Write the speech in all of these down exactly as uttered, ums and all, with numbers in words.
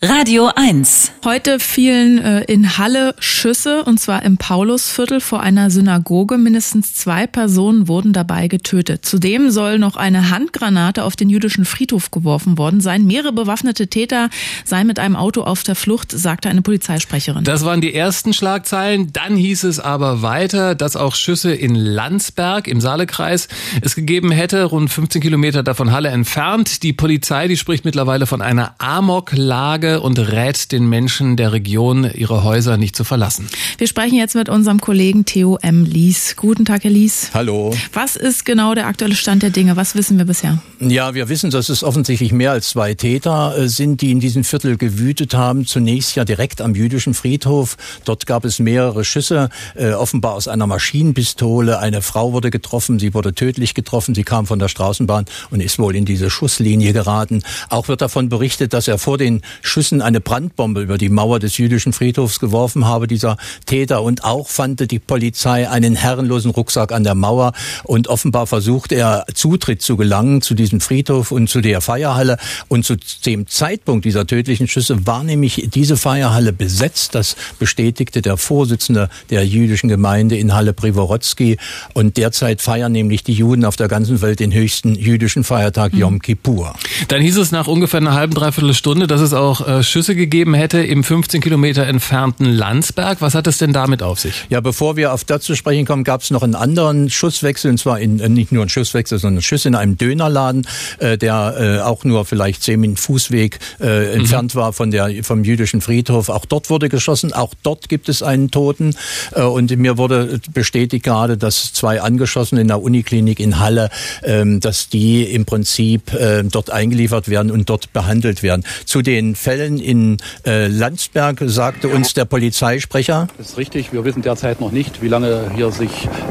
Radio eins. Heute fielen äh, in Halle Schüsse, und zwar im Paulusviertel vor einer Synagoge. Mindestens zwei Personen wurden dabei getötet. Zudem soll noch eine Handgranate auf den jüdischen Friedhof geworfen worden sein. Mehrere bewaffnete Täter seien mit einem Auto auf der Flucht, sagte eine Polizeisprecherin. Das waren die ersten Schlagzeilen. Dann hieß es aber weiter, dass auch Schüsse in Landsberg im Saalekreis es gegeben hätte, rund fünfzehn Kilometer davon Halle entfernt. Die Polizei, die spricht mittlerweile von einer Amoklage und rät den Menschen der Region, ihre Häuser nicht zu verlassen. Wir sprechen jetzt mit unserem Kollegen Theo M. Lies. Guten Tag, Herr Lies. Hallo. Was ist genau der aktuelle Stand der Dinge? Was wissen wir bisher? Ja, wir wissen, dass es offensichtlich mehr als zwei Täter sind, die in diesem Viertel gewütet haben. Zunächst ja direkt am jüdischen Friedhof. Dort gab es mehrere Schüsse, äh, offenbar aus einer Maschinenpistole. Eine Frau wurde getroffen, sie wurde tödlich getroffen. Sie kam von der Straßenbahn und ist wohl in diese Schusslinie geraten. Auch wird davon berichtet, dass er vor den Schüssen eine Brandbombe über die Mauer des jüdischen Friedhofs geworfen habe, dieser Täter. Und auch fand die Polizei einen herrenlosen Rucksack an der Mauer. Und offenbar versucht er, Zutritt zu gelangen zu diesem Friedhof und zu der Feierhalle. Und zu dem Zeitpunkt dieser tödlichen Schüsse war nämlich diese Feierhalle besetzt. Das bestätigte der Vorsitzende der jüdischen Gemeinde in Halle, Priworodzki. Und derzeit feiern nämlich die Juden auf der ganzen Welt den höchsten jüdischen Feiertag, Yom Kippur. Dann hieß es nach ungefähr einer halben, dreiviertel Stunde, dass es auch äh, Schüsse gegeben hätte im fünfzehn Kilometer entfernten Landsberg. Was hat es denn damit auf sich? Ja, bevor wir auf das zu sprechen kommen, gab es noch einen anderen Schusswechsel, und zwar in, nicht nur einen Schusswechsel, sondern einen Schuss in einem Dönerladen, äh, der äh, auch nur vielleicht zehn Minuten Fußweg äh, entfernt mhm. war von der vom jüdischen Friedhof. Auch dort wurde geschossen, auch dort gibt es einen Toten. Äh, und mir wurde bestätigt gerade, dass zwei Angeschossene in der Uniklinik in Halle, äh, dass die im Prinzip äh, dort eingeliefert werden und dort behandelt werden. Zu den Fällen in äh, Landsberg sagte uns der Polizeisprecher. Das ist richtig. Wir wissen derzeit noch nicht, wie lange hier sich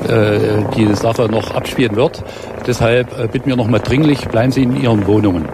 äh, die Sache noch abspielen wird. Deshalb äh, bitten wir noch mal dringlich, bleiben Sie in Ihren Wohnungen.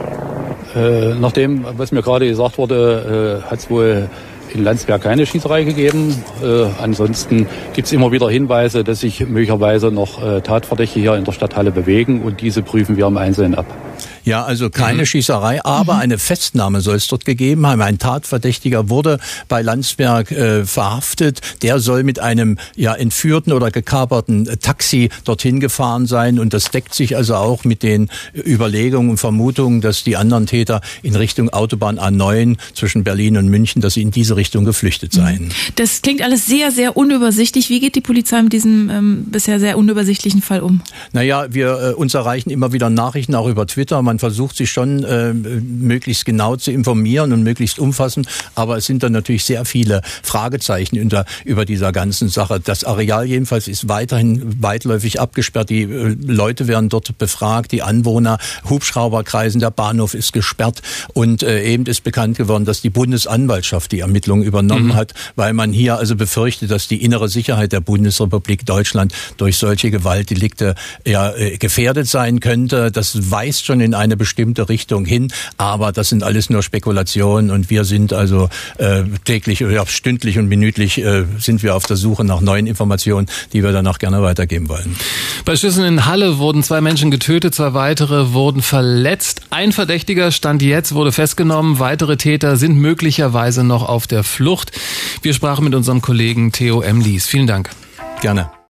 Äh, nach dem, was mir gerade gesagt wurde, äh, hat es wohl in Landsberg keine Schießerei gegeben. Äh, ansonsten gibt es immer wieder Hinweise, dass sich möglicherweise noch äh, Tatverdächtige hier in der Stadthalle bewegen, und diese prüfen wir im Einzelnen ab. Ja, also keine mhm. Schießerei, aber mhm. eine Festnahme soll es dort gegeben haben. Ein Tatverdächtiger wurde bei Landsberg äh, verhaftet. Der soll mit einem ja entführten oder gekaperten äh, Taxi dorthin gefahren sein. Und das deckt sich also auch mit den Überlegungen und Vermutungen, dass die anderen Täter in Richtung Autobahn A neun zwischen Berlin und München, dass sie in diese Richtung geflüchtet seien. Das klingt alles sehr, sehr unübersichtlich. Wie geht die Polizei mit diesem ähm, bisher sehr unübersichtlichen Fall um? Naja, wir äh, uns erreichen immer wieder Nachrichten, auch über Twitter. Man versucht sich schon äh, möglichst genau zu informieren und möglichst umfassend, aber es sind dann natürlich sehr viele Fragezeichen unter, über dieser ganzen Sache. Das Areal jedenfalls ist weiterhin weitläufig abgesperrt, die äh, Leute werden dort befragt, die Anwohner, Hubschrauber kreisen, der Bahnhof ist gesperrt, und äh, eben ist bekannt geworden, dass die Bundesanwaltschaft die Ermittlungen übernommen mhm. hat, weil man hier also befürchtet, dass die innere Sicherheit der Bundesrepublik Deutschland durch solche Gewaltdelikte ja, äh, gefährdet sein könnte. Das weist schon in eine bestimmte Richtung hin, aber das sind alles nur Spekulationen, und wir sind also äh, täglich oder stündlich und minütlich äh, sind wir auf der Suche nach neuen Informationen, die wir danach gerne weitergeben wollen. Bei Schüssen in Halle wurden zwei Menschen getötet, zwei weitere wurden verletzt. Ein Verdächtiger Stand jetzt wurde festgenommen, weitere Täter sind möglicherweise noch auf der Flucht. Wir sprachen mit unserem Kollegen Theo M. Lies. Vielen Dank. Gerne.